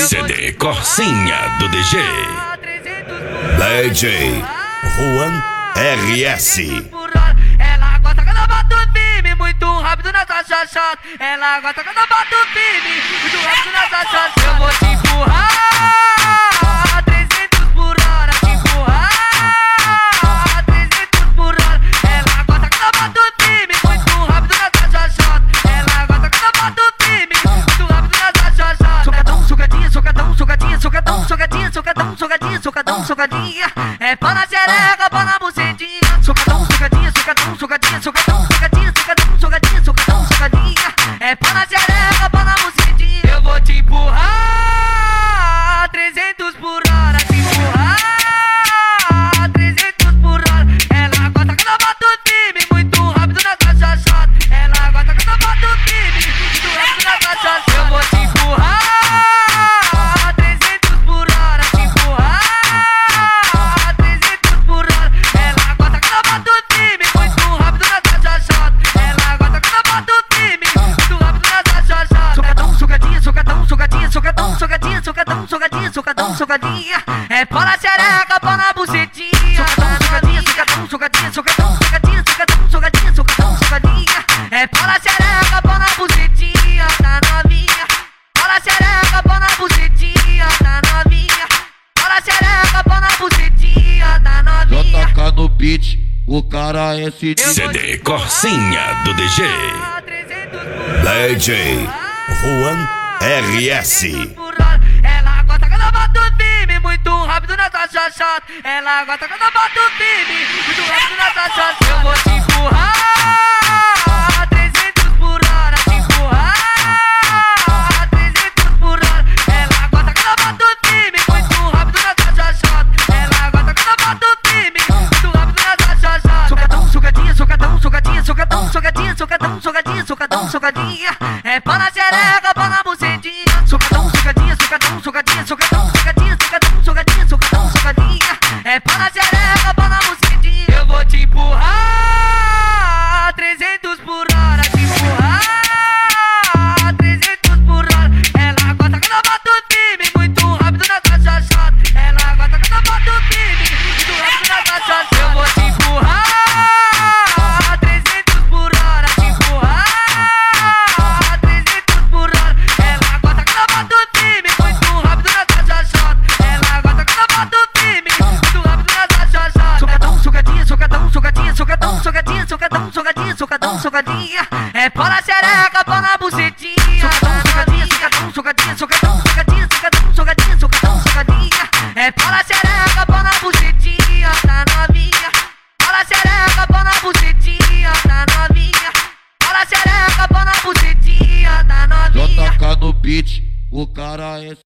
CD Corsinha do DG. DJ Juan RS. Ela gosta quando eu boto firme, muito rápido nessa chachata. Ela gosta quando eu boto firme, muito rápido nessa chachata. Eu vou te empurrar 300 por hora, te empurrar 300 por hora. Ela gosta quando eu boto firme, muito rápido nessa chachata. Ela gosta quando eu boto firme, muito rápido nessa chachata. Socadão, socadinha, socadão, socadinha, socadão, socadinha, socadão, socadinha, socadão, socadinha. É pau na xereca, pau na bucetinha. Socadão, socadinha, socadão, socadinha, socadão, socadinha, socadão, socadinha, socadão, socadinha. É pau na xereca, pau na bucetinha. Eu vou te empurrar 300 por hora, te empurrar 300 por hora. Ela gosta quando eu boto firme, muito rápido nessa chachata. Ela gosta quando eu boto firme, muito rápido nessa chachata. Eu vou te empurrar 300 por hora, te empurrar 300 por hora. Ela gosta quando eu boto firme, muito rápido nessa chachata. Ela gosta quando eu boto firme, muito rápido nessa chachata. Socadão, socadinha, socadão, socadinha, socadão, socadinha, socadão, socadinha, socadão, socadinha. É pau na xereca, pau na bucetinha. Socadão, socadinha, socadão, socadinha, socadão, socadinha, socadão, socadinha, socadão, socadinha. É pau na xereca, pau na bucetinha, tá novinha. Pau na xereca, pau na bucetinha, tá novinha. Pau na xereca, pau na bucetinha, tá novinha. JK no beat, o cara é esse CD Corsinha do DG. DJ Juan RS. Ela gosta quando eu boto firme, muito rápido nessa chachata. Ela gosta quando eu boto firme, muito rápido nessa chachata. Eu vou te empurrar 300 por hora, te empurrar 300 por hora. Ela gosta quando eu boto firme, muito rápido nessa chachata. Ela gosta quando eu boto firme, muito rápido nessa chachata. Socadão, socadinha, socadão, socadinha, socadão, socadinha, socadão, socadinha, socadão, socadinha. É pau na xereca, pau na bucetinha. Socadão, socadinha, socadão, socadinha, socadão, socadinha, socadão, socadinha, socadão, socadinha. É pau na xereca, pau na bucetinha. Eu vou te empurrar 300 por hora, te empurrar 300 por hora. Ela gosta quando eu boto firme, muito rápido nessa chachata. Ela gosta quando eu boto firme, muito rápido nessa chachata. Eu vou te empurrar 300 por hora, te empurrar 300 por hora. Ela gosta quando eu boto firme, muito rápido nessa chachata. Ela gosta quando eu boto firme, muito rápido nessa chachata. Socadão, socadinha, socadão, socadinha, socadão, socadinha, socadão, socadinha, socadão, socadinha. É pau na xereca, pau na bucetinha. Socadão, socadinha, socadão, socadinha, socadão, socadinha, socadão, socadinha, socadão, socadinha. É pau na xereca, pau na bucetinha, tá novinha. Pau na xereca, pau na bucetinha, tá novinha. Pau na xereca, pau na bucetinha, tá novinha. JK no beat, o cara é